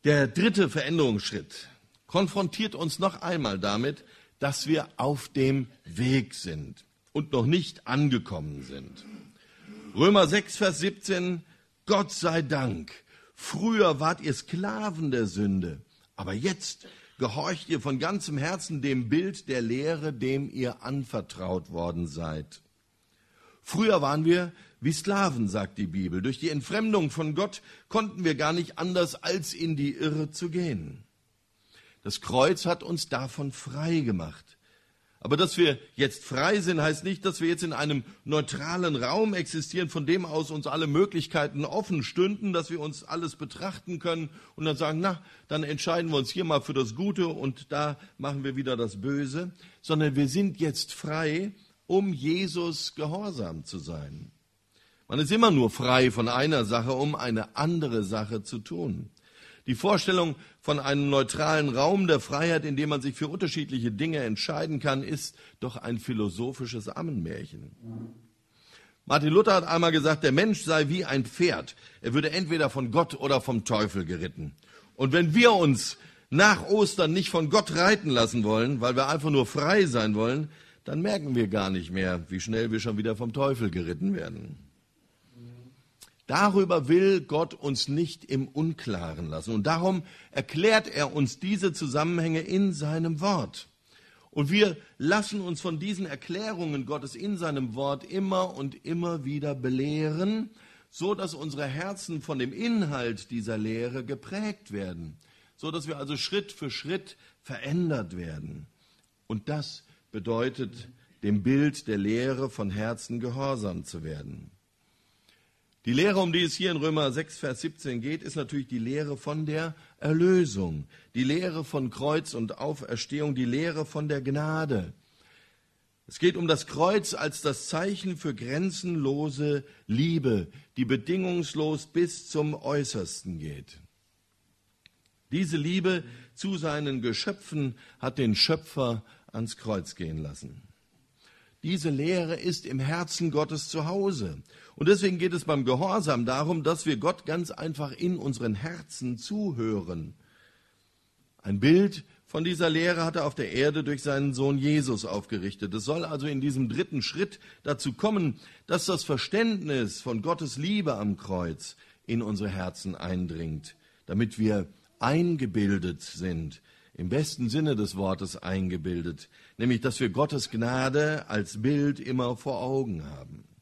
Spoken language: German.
Der dritte Veränderungsschritt konfrontiert uns noch einmal damit, dass wir auf dem Weg sind und noch nicht angekommen sind. Römer 6, Vers 17, Gott sei Dank, früher wart ihr Sklaven der Sünde, aber jetzt gehorcht ihr von ganzem Herzen dem Bild der Lehre, dem ihr anvertraut worden seid. Früher waren wir wie Sklaven, sagt die Bibel. Durch die Entfremdung von Gott konnten wir gar nicht anders, als in die Irre zu gehen. Das Kreuz hat uns davon frei gemacht. Aber dass wir jetzt frei sind, heißt nicht, dass wir jetzt in einem neutralen Raum existieren, von dem aus uns alle Möglichkeiten offen stünden, dass wir uns alles betrachten können und dann sagen, na, dann entscheiden wir uns hier mal für das Gute und da machen wir wieder das Böse, sondern wir sind jetzt frei, um Jesus gehorsam zu sein. Man ist immer nur frei von einer Sache, um eine andere Sache zu tun. Die Vorstellung von einem neutralen Raum der Freiheit, in dem man sich für unterschiedliche Dinge entscheiden kann, ist doch ein philosophisches Ammenmärchen. Martin Luther hat einmal gesagt, der Mensch sei wie ein Pferd. Er würde entweder von Gott oder vom Teufel geritten. Und wenn wir uns nach Ostern nicht von Gott reiten lassen wollen, weil wir einfach nur frei sein wollen, dann merken wir gar nicht mehr, wie schnell wir schon wieder vom Teufel geritten werden. Darüber will Gott uns nicht im Unklaren lassen. Und darum erklärt er uns diese Zusammenhänge in seinem Wort. Und wir lassen uns von diesen Erklärungen Gottes in seinem Wort immer und immer wieder belehren, so dass unsere Herzen von dem Inhalt dieser Lehre geprägt werden, so dass wir also Schritt für Schritt verändert werden. Und das bedeutet, dem Bild der Lehre von Herzen gehorsam zu werden. Die Lehre, um die es hier in Römer 6, Vers 17 geht, ist natürlich die Lehre von der Erlösung, die Lehre von Kreuz und Auferstehung, die Lehre von der Gnade. Es geht um das Kreuz als das Zeichen für grenzenlose Liebe, die bedingungslos bis zum Äußersten geht. Diese Liebe zu seinen Geschöpfen hat den Schöpfer ans Kreuz gehen lassen. Diese Lehre ist im Herzen Gottes zu Hause. Und deswegen geht es beim Gehorsam darum, dass wir Gott ganz einfach in unseren Herzen zuhören. Ein Bild von dieser Lehre hat er auf der Erde durch seinen Sohn Jesus aufgerichtet. Es soll also in diesem dritten Schritt dazu kommen, dass das Verständnis von Gottes Liebe am Kreuz in unsere Herzen eindringt, damit wir eingebildet sind, im besten Sinne des Wortes eingebildet, nämlich dass wir Gottes Gnade als Bild immer vor Augen haben.